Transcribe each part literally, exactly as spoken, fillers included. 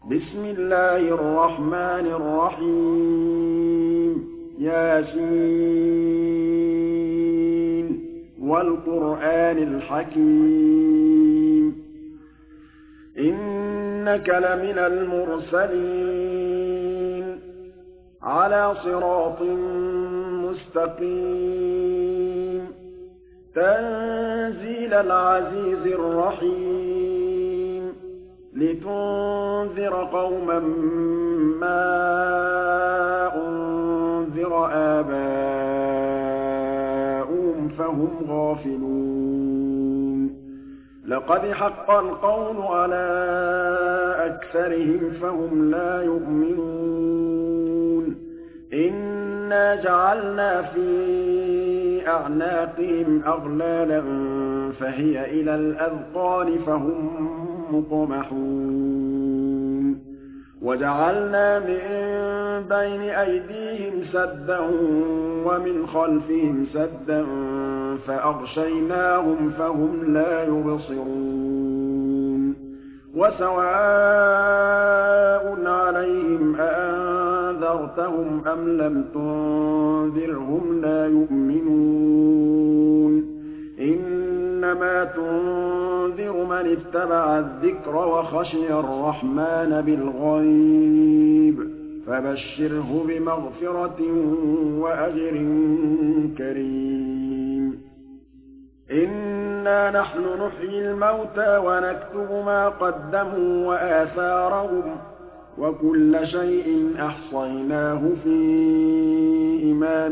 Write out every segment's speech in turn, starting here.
بسم الله الرحمن الرحيم ياسين والقرآن الحكيم إنك لمن المرسلين على صراط مستقيم تنزيل العزيز الرحيم لتنذر قوما ما أنذر آباؤهم فهم غافلون لقد حق القول على أكثرهم فهم لا يؤمنون إنا جعلنا في أعناقهم أغلالا فهي إلى الأذقان فهم مقمحون وجعلنا من بين أيديهم سدا ومن خلفهم سدا فأغشيناهم فهم لا يبصرون وسواء عليهم أأنذرتهم أم لم تنذرهم لا يؤمنون إنما تنذر من اتبع الذكر وخشي الرحمن بالغيب فبشره بمغفرة وأجر كريم إنا نحن نحيي الموتى ونكتب ما قدموا وآثارهم وكل شيء أحصيناه في إمام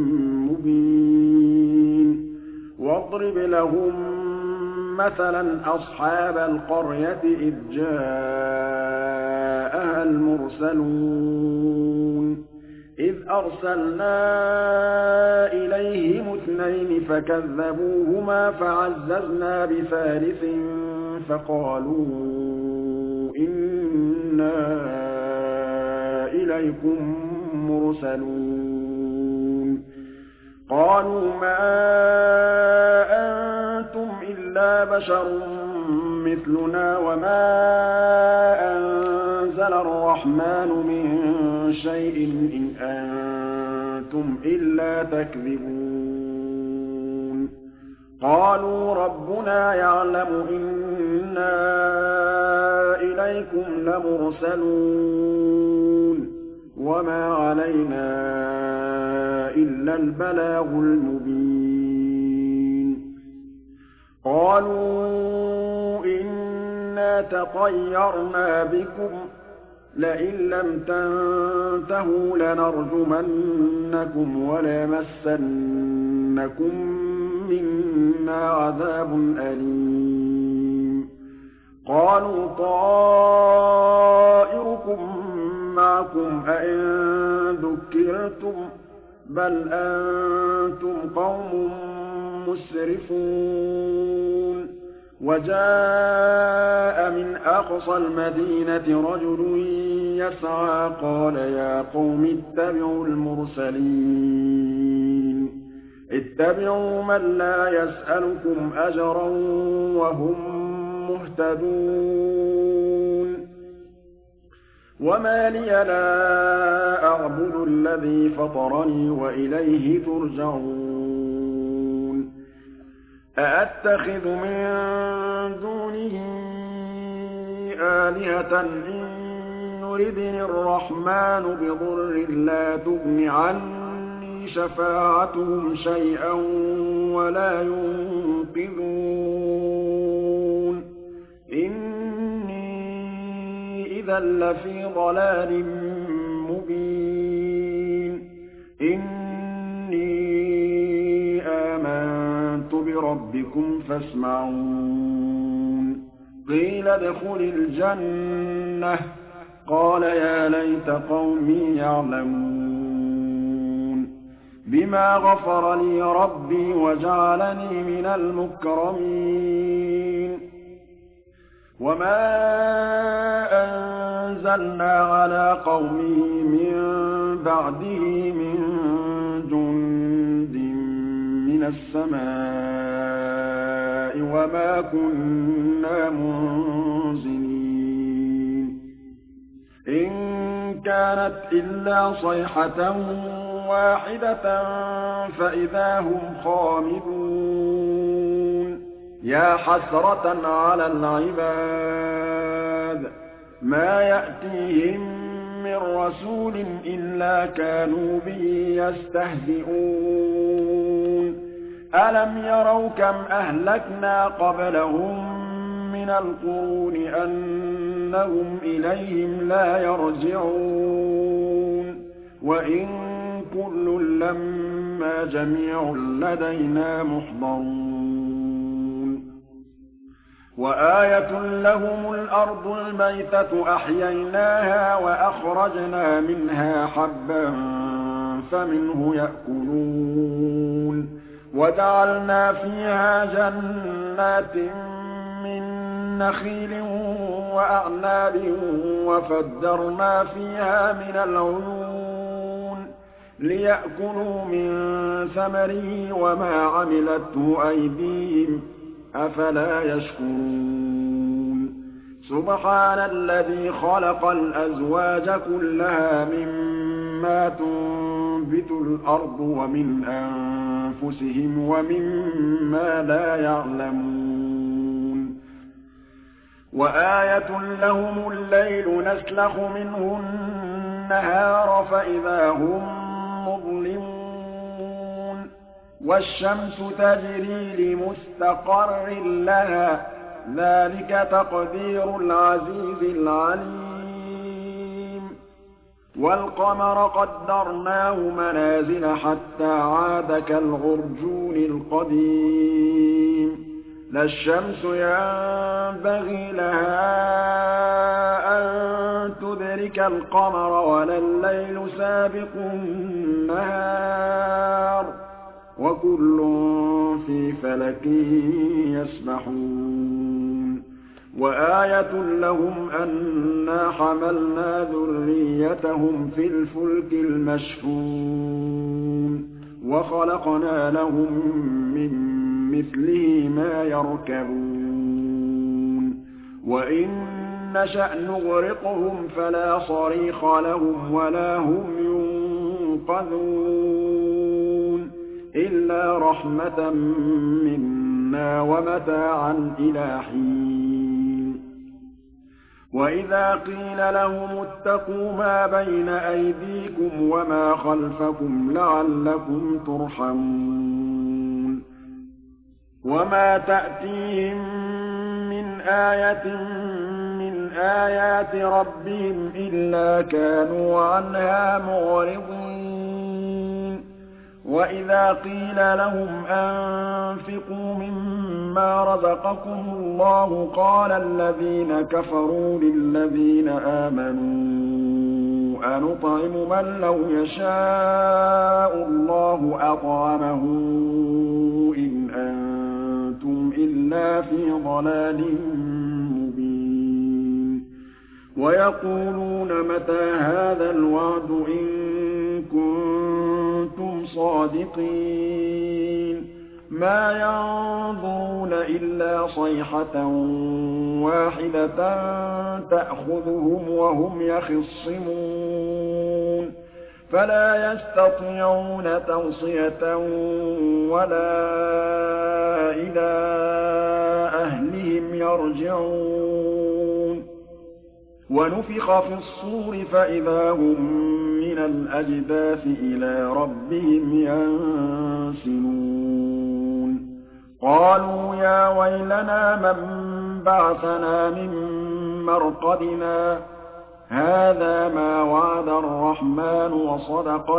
مبين واضرب لهم مثلا أصحاب القرية إذ جاءها المرسلون إذ أرسلنا إليهم اثنين فكذبوهما فعززنا بثالث فقالوا إنا إليكم مرسلون قالوا ما أنتم إلا بشر مثلنا وما أنزل الرحمن من شيء إن أنتم إلا تكذبون قالوا ربنا يعلم إنا إليكم لمرسلون وما علينا إلا البلاغ المبين قالوا إنا تطيرنا بكم لئن لم تنتهوا لنرجمنكم وليمسنكم منا عذاب أليم قالوا طائركم معكم أئن ذكرتم بل أنتم قوم مسرفون وجاء من أقصى المدينة رجل يسعى قال يا قوم اتبعوا المرسلين اتبعوا من لا يسألكم أجرا وهم مهتدون وما لي لا أعبد الذي فطرني وإليه ترجعون أأتخذ من دونه آلهة إن يردني الرحمن بضر لا تغن عني شفاعتهم شيئا ولا ينقذون إني إذا لفي ضلال مبين إني آمنت بربكم فاسمعون قيل ادخل الجنة قال يا ليت قومي يعلمون بما غفر لي ربي وجعلني من المكرمين وما أنزلنا على قومه من بعده من جند من السماء وما كنا منزلين كانت إلا صيحة واحدة فإذا هم خامدون يا حسرة على العباد ما يأتيهم من رسول إلا كانوا به يستهزئون ألم يروا كم أهلكنا قبلهم من القرون أنهم إليهم لا يرجعون وإن كل لما جميع لدينا محضرون وآية لهم الأرض الميتة أحييناها وأخرجنا منها حبا فمنه يأكلون وجعلنا فيها جنات من نخيل وأعناب وفجرنا فيها من العيون ليأكلوا من ثمره وما عملته أيديهم أفلا يشكرون سبحان الذي خلق الأزواج كلها مما تنبت الأرض ومن أنفسهم ومما لا يعلمون وآية لهم الليل نسلخ منه النهار فإذا هم مظلمون والشمس تجري لمستقر لها ذلك تقدير العزيز العليم والقمر قدرناه منازل حتى عاد كالعرجون القديم لا الشمس ينبغي لها أن تدرك القمر ولا الليل سابق النهار وكل في فلك يسبحون وآية لهم أنا حملنا ذريتهم في الفلك المشحون وخلقنا لهم من مثله ما يركبون وإن نشأ نغرقهم فلا صريخ لهم ولا هم ينقذون إلا رحمة منا ومتاعا إلى حين وإذا قيل لهم اتقوا ما بين أيديكم وما خلفكم لعلكم ترحمون وما تأتيهم من آية من آيات ربهم إلا كانوا عنها معرضين وإذا قيل لهم أنفقوا مما رزقكم الله قال الذين كفروا للذين آمنوا أنطعم من لو يشاء الله أطعمه إن أنتم إلا في ضلال مبين ويقولون متى هذا الوعد إن كنتم صادقين ما ينظرون إلا صيحة واحدة تأخذهم وهم يخصمون فلا يستطيعون توصية ولا إلى أهلهم يرجعون ونفخ في الصور فإذا هم من الأجداث إلى ربهم ينسلون قالوا يا ويلنا من بعثنا من مرقدنا هذا ما وعد الرحمن وصدق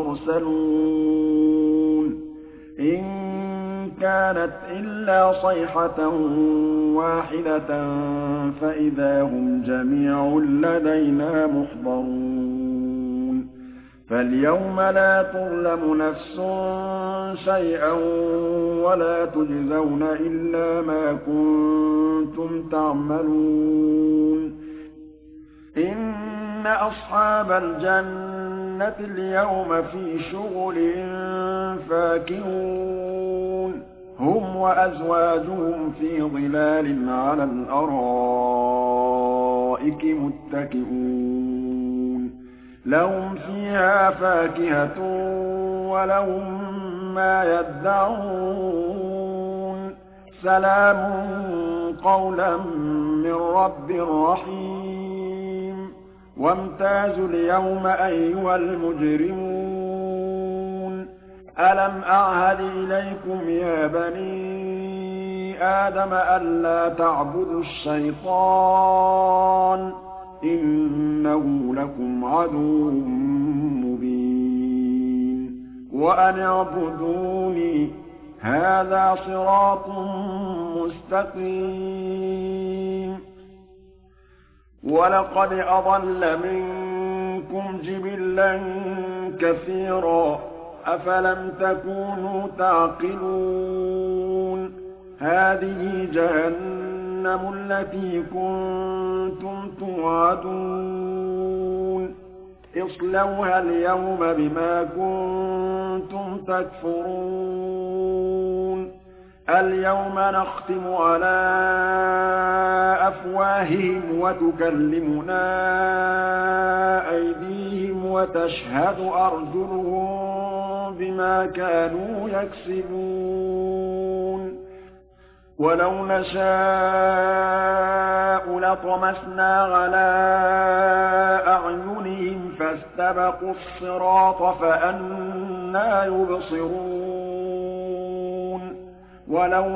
المرسلون إن كانت إلا صيحة واحدة فإذا هم جميع لدينا محضرون فاليوم لا تظلم نفس شيئا ولا تجزون إلا ما كنتم تعملون إن أصحاب الجنة اليوم في شغل فاكهون هم وأزواجهم في ظلال على الأرائك متكئون لهم فيها فاكهة ولهم ما يدعون سلام قولا من رب رحيم وامتازوا اليوم أيها المجرمون ألم أعهد إليكم يا بني آدم ألا تعبدوا الشيطان إنه لكم عدو مبين وأن اعبدوني هذا صراط مستقيم ولقد أضل منكم جبلا كثيرا أفلم تكونوا تعقلون هذه جهنم التي كنتم توعدون اصلوها اليوم بما كنتم تكفرون اليوم نختم على أفواههم وتكلمنا أيديهم وتشهد أرجلهم بما كانوا يكسبون ولو نشاء لطمسنا على أعينهم فاستبقوا الصراط فأنى يبصرون ولو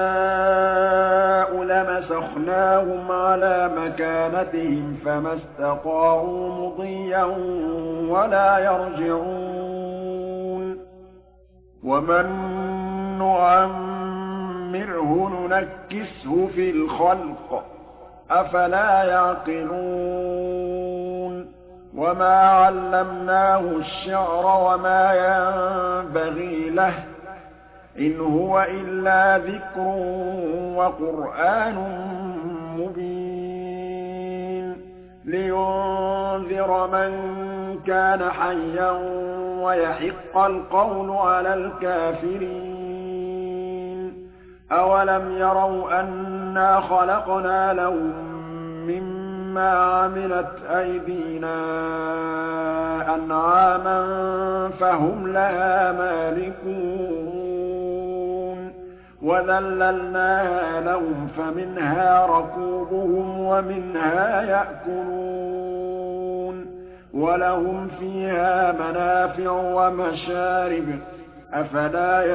نشاء لمسخناهم على مكانتهم فما استطاعوا مضيا ولا يرجعون ومن نعمره ننكسه في الخلق أفلا يعقلون وما علمناه الشعر وما ينبغي له إن هو إلا ذكر وقرآن مبين لينذر من كان حيا ويحق القول على الكافرين أولم يروا أنا خلقنا لهم مما عملت أيدينا أنعاما فهم لها مالكون وذللناها لهم فمنها ركوبهم ومنها يأكلون ولهم فيها منافع ومشارب أفلا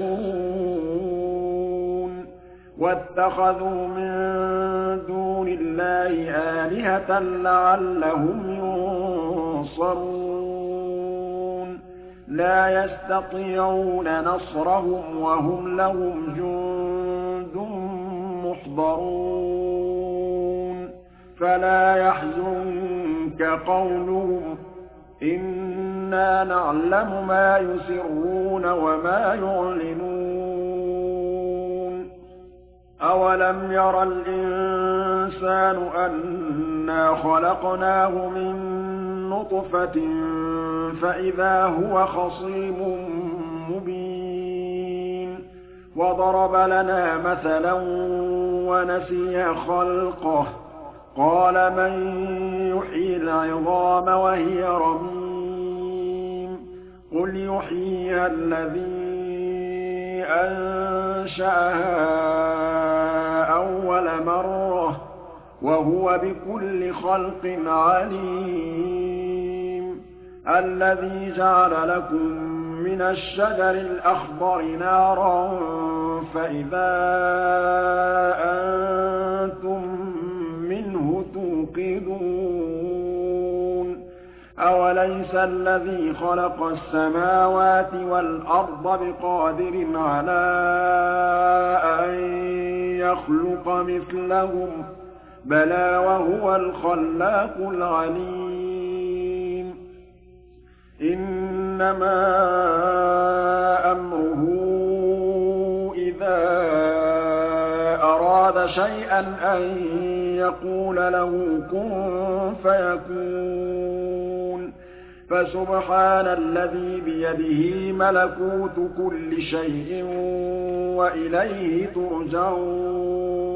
يشكرون واتخذوا من دون الله آلهة لعلهم ينصرون لا يستطيعون نصرهم وهم لهم جند محضرون فلا يحزنك قولهم إنا نعلم ما يسرون وما يعلنون أولم ير الإنسان أنا خلقناه من نطفة فإذا هو خصيم مبين وضرب لنا مثلا ونسي خلقه قال من يحيي العظام وهي رميم قل يحييها الذي أنشأها أول مرة وهو بكل خلق عليم الذي جعل لكم من الشجر الأخضر نارا فإذا أنتم منه توقدون أوليس الذي خلق السماوات والأرض بقادر على أن يخلق مثلهم بلى وهو الخلاق العليم إنما أمره إذا أراد شيئا أن يقول له كن فيكون فسبحان الذي بيده ملكوت كل شيء وإليه ترجعون